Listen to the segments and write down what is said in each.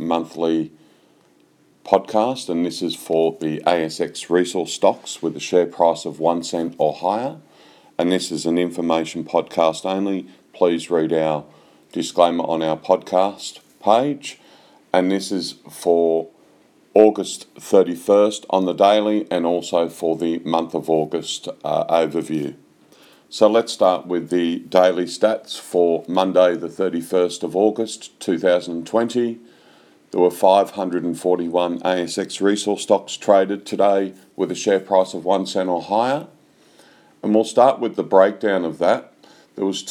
monthly podcast, and this is for the ASX resource stocks with a share price of 1 cent or higher. And this is an information podcast only. Please read our disclaimer on our podcast page. And this is for August 31st on the daily and also for the month of August overview. So let's start with the daily stats for Monday the 31st of August 2020. There were 541 ASX resource stocks traded today with a share price of 1 cent or higher. And we'll start with the breakdown of that. There was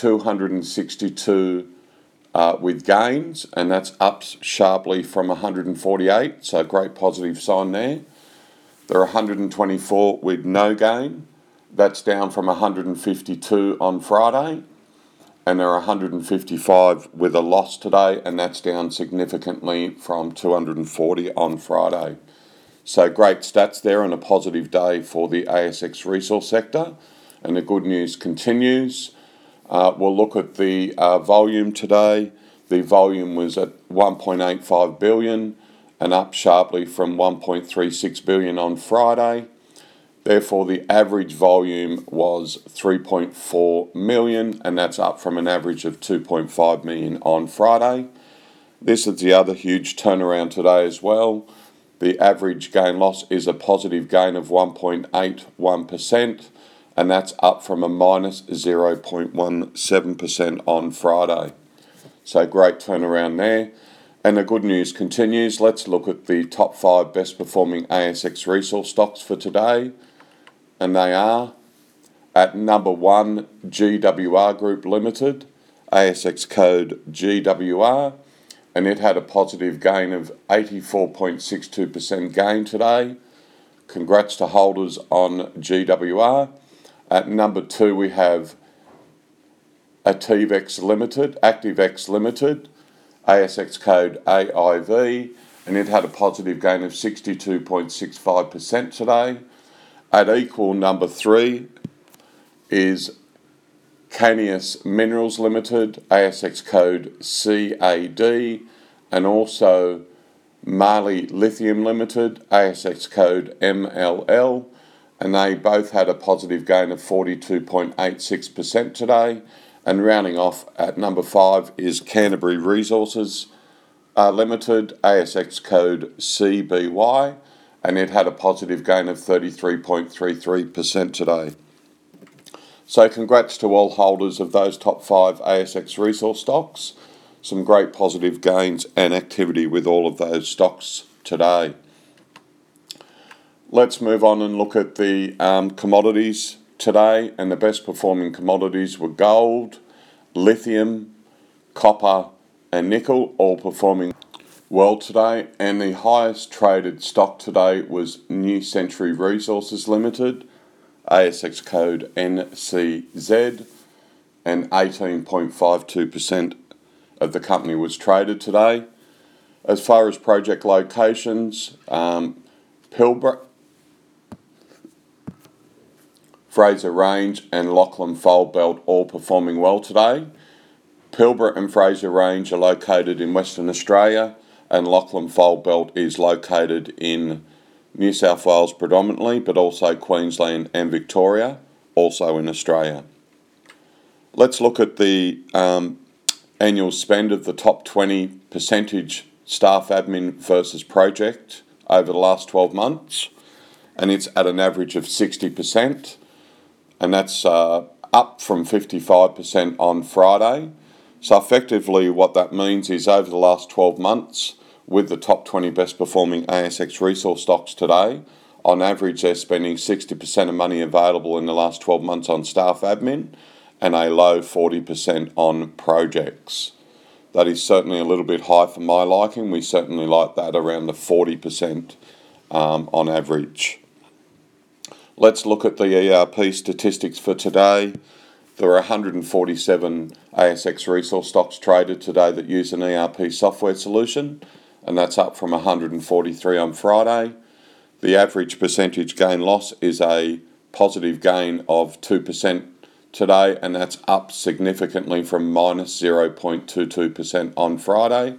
262 with gains, and that's up sharply from 148, so great positive sign there. There are 124 with no gain. That's down from 152 on Friday, and there are 155 with a loss today, and that's down significantly from 240 on Friday. So great stats there and a positive day for the ASX resource sector, and the good news continues. We'll look at the volume today. The volume was at 1.85 billion and up sharply from 1.36 billion on Friday. Therefore, the average volume was 3.4 million, and that's up from an average of 2.5 million on Friday. This is the other huge turnaround today as well. The average gain-loss is a positive gain of 1.81%, and that's up from a minus 0.17% on Friday. So great turnaround there. And the good news continues. Let's look at the top 5 best performing ASX resource stocks for today. And they are at number 1, GWR Group Limited, ASX code GWR, and it had a positive gain of 84.62% gain today. Congrats to holders on GWR. At number 2, we have ActiveX Limited, ASX code AIV, and it had a positive gain of 62.65% today. At equal number 3 is Canius Minerals Limited, ASX code CAD, and also Mali Lithium Limited, ASX code MLL, and they both had a positive gain of 42.86% today. And rounding off at number 5 is Canterbury Resources Limited, ASX code CBY, and it had a positive gain of 33.33% today. So congrats to all holders of those top 5 ASX resource stocks. Some great positive gains and activity with all of those stocks today. Let's move on and look at the commodities today, and the best performing commodities were gold, lithium, copper and nickel, all performing well today. And the highest traded stock today was New Century Resources Limited, ASX code NCZ, and 18.52% of the company was traded today. As far as project locations, Pilbara, Fraser Range and Lachlan Fold Belt all performing well today. Pilbara and Fraser Range are located in Western Australia, and Lachlan Fold Belt is located in New South Wales predominantly, but also Queensland and Victoria, also in Australia. Let's look at the annual spend of the top 20 percentage staff admin versus project over the last 12 months, and it's at an average of 60%, and that's up from 55% on Friday. So effectively what that means is over the last 12 months, with the top 20 best performing ASX resource stocks today, on average they're spending 60% of money available in the last 12 months on staff admin and a low 40% on projects. That is certainly a little bit high for my liking. We certainly like that around the 40% on average. Let's look at the ERP statistics for today. There are 147 ASX resource stocks traded today that use an ERP software solution, and that's up from 143 on Friday. The average percentage gain loss is a positive gain of 2% today, and that's up significantly from minus 0.22% on Friday.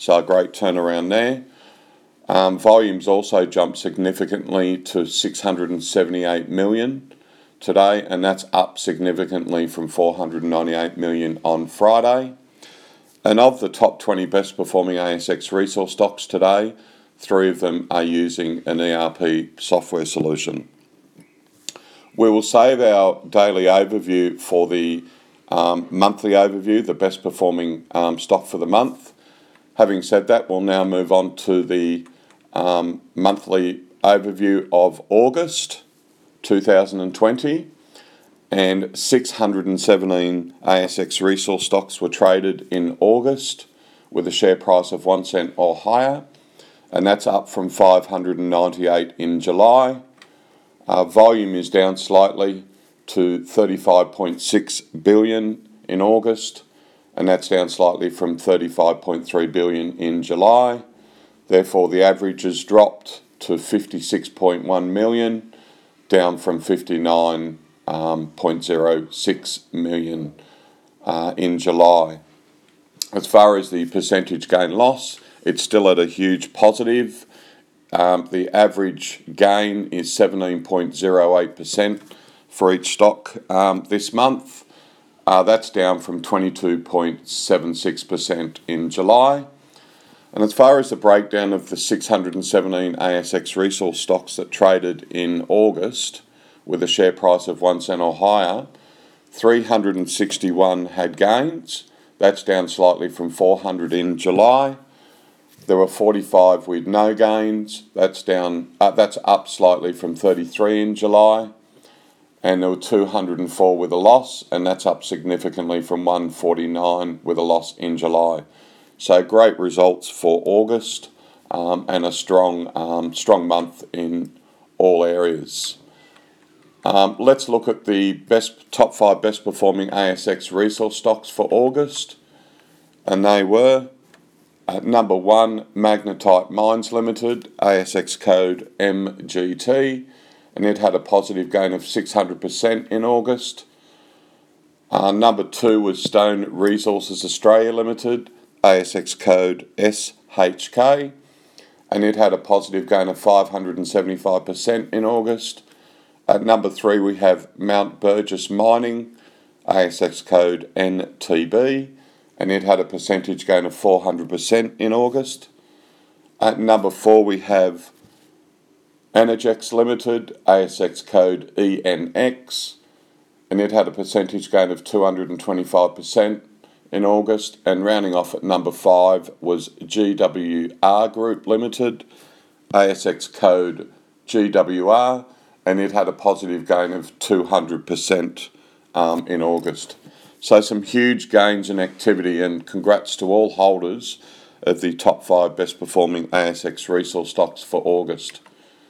So a great turnaround there. Volumes also jumped significantly to 678 million today, and that's up significantly from 498 million on Friday. And of the top 20 best performing ASX resource stocks today, 3 of them are using an ERP software solution. We will save our daily overview for the monthly overview, the best performing stock for the month. Having said that, we'll now move on to the monthly overview of August 2020. And 617 ASX resource stocks were traded in August with a share price of 1 cent or higher, and that's up from 598 in July. Volume is down slightly to 35.6 billion in August, and that's down slightly from 35.3 billion in July. Therefore, the average has dropped to 56.1 million, down from 59.06 million in July. As far as the percentage gain loss, it's still at a huge positive. The average gain is 17.08% for each stock this month. That's down from 22.76% in July. And as far as the breakdown of the 617 ASX resource stocks that traded in August with a share price of 1 cent or higher, 361 had gains. That's down slightly from 400 in July. There were 45 with no gains. That's up slightly from 33 in July. And there were 204 with a loss, and that's up significantly from 149 with a loss in July. So great results for August, and a strong month in all areas. Let's look at the top 5 best performing ASX resource stocks for August, and they were number 1, Magnetite Mines Limited, ASX code MGT, and it had a positive gain of 600% in August. Number 2 was Stone Resources Australia Limited, ASX code SHK, and it had a positive gain of 575% in August. At number 3 we have Mount Burgess Mining, ASX code NTB, and it had a percentage gain of 400% in August. At number 4 we have Energex Limited, ASX code ENX, and it had a percentage gain of 225% in August. And rounding off at number 5 was GWR Group Limited, ASX code GWR, and it had a positive gain of 200% in August. So some huge gains in activity, and congrats to all holders of the top 5 best performing ASX resource stocks for August.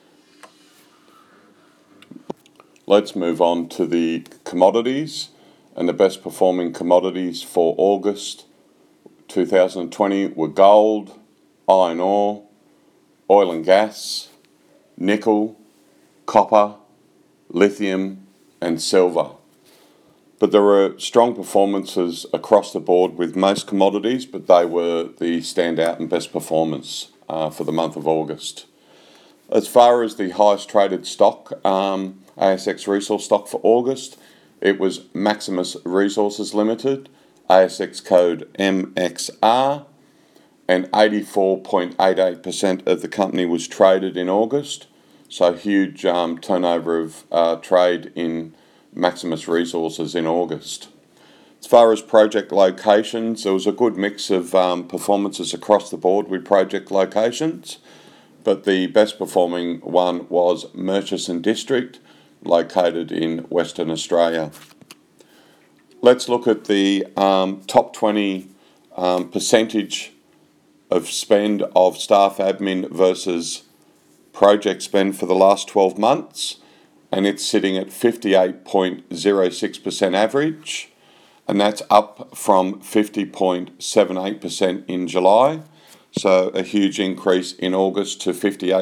Let's move on to the commodities, and the best performing commodities for August 2020 were gold, iron ore, oil and gas, nickel, copper, lithium and silver. But there were strong performances across the board with most commodities, but they were the standout and best performance for the month of August. As far as the highest traded stock, ASX resource stock for August, it was Maximus Resources Limited, ASX code MXR, and 84.88% of the company was traded in August. So huge turnover of trade in Maximus Resources in August. As far as project locations, there was a good mix of performances across the board with project locations, but the best performing one was Murchison District, located in Western Australia. Let's look at the top 20 percentage of spend of staff admin versus project spend for the last 12 months, and it's sitting at 58.06% average, and that's up from 50.78% in July. So a huge increase in August to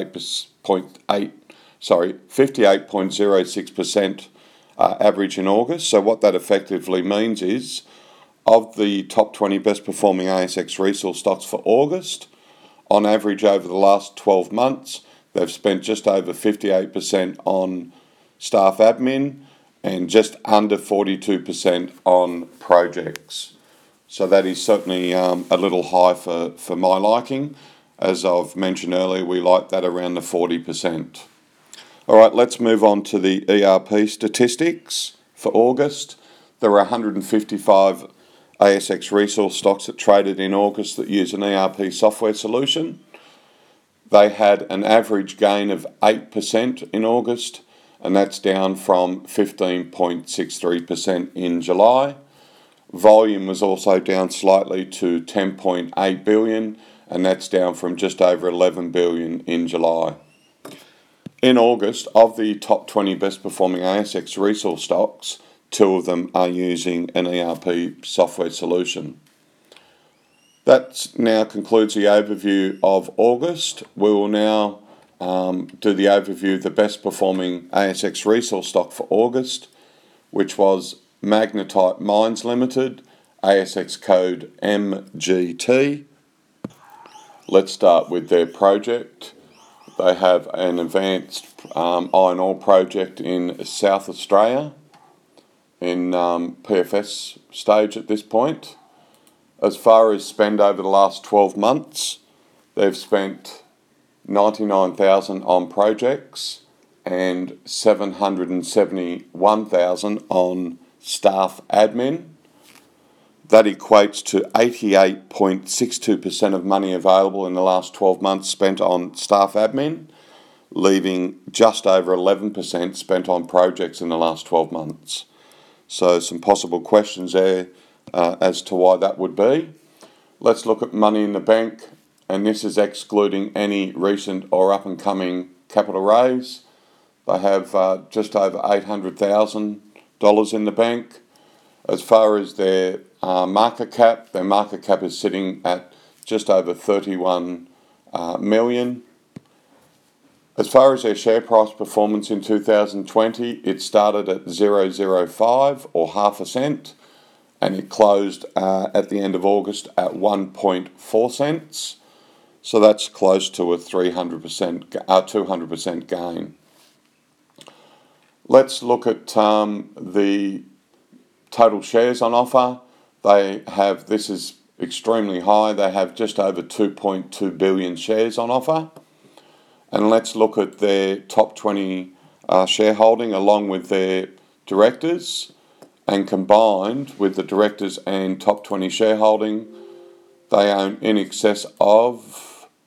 58.06% average in August. So what that effectively means is, of the top 20 best performing ASX resource stocks for August, on average over the last 12 months, they've spent just over 58% on staff admin and just under 42% on projects. So that is certainly a little high for my liking. As I've mentioned earlier, we like that around the 40%. All right, let's move on to the ERP statistics for August. There were 155 ASX resource stocks that traded in August that use an ERP software solution. They had an average gain of 8% in August, and that's down from 15.63% in July. Volume was also down slightly to 10.8 billion, and that's down from just over 11 billion in July. In August, of the top 20 best performing ASX resource stocks, 2 of them are using an ERP software solution. That now concludes the overview of August. We will now do the overview of the best performing ASX resource stock for August, which was Magnetite Mines Limited, ASX code MGT. Let's start with their project. They have an advanced iron ore project in South Australia in PFS stage at this point. As far as spend over the last 12 months, they've spent 99,000 on projects and 771,000 on staff admin. That equates to 88.62% of money available in the last 12 months spent on staff admin, leaving just over 11% spent on projects in the last 12 months. So some possible questions there as to why that would be. Let's look at money in the bank, and this is excluding any recent or up-and-coming capital raise. They have just over $800,000 in the bank. As far as their market cap is sitting at just over 31 million. As far as their share price performance in 2020, it started at 0.005 or half a cent, and it closed at the end of August at 1.4 cents. So that's close to a 200% gain. Let's look at the total shares on offer. This is extremely high. They have just over 2.2 billion shares on offer. And let's look at their top 20 shareholding along with their directors. And combined with the directors and top 20 shareholding, they own in excess of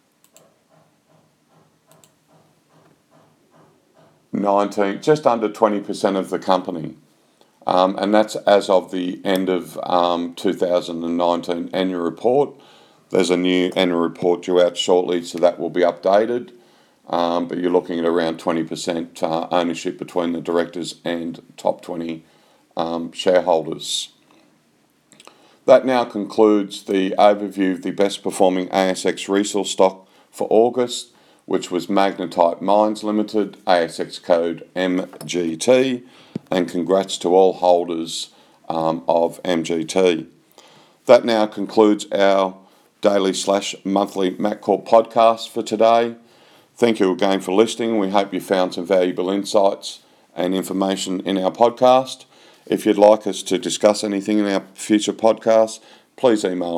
19, just under 20% of the company. And that's as of the end of 2019 annual report. There's a new annual report due out shortly, so that will be updated. But you're looking at around 20% ownership between the directors and top 20 shareholders. That now concludes the overview of the best performing ASX resource stock for August, which was Magnetite Mines Limited, ASX code MGT, and congrats to all holders of MGT. That now concludes our daily/monthly MacCorp podcast for today. Thank you again for listening. We hope you found some valuable insights and information in our podcast. If you'd like us to discuss anything in our future podcasts, please email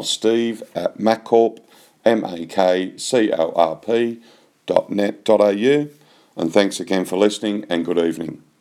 steve@maccorp.net.au. And thanks again for listening, and good evening.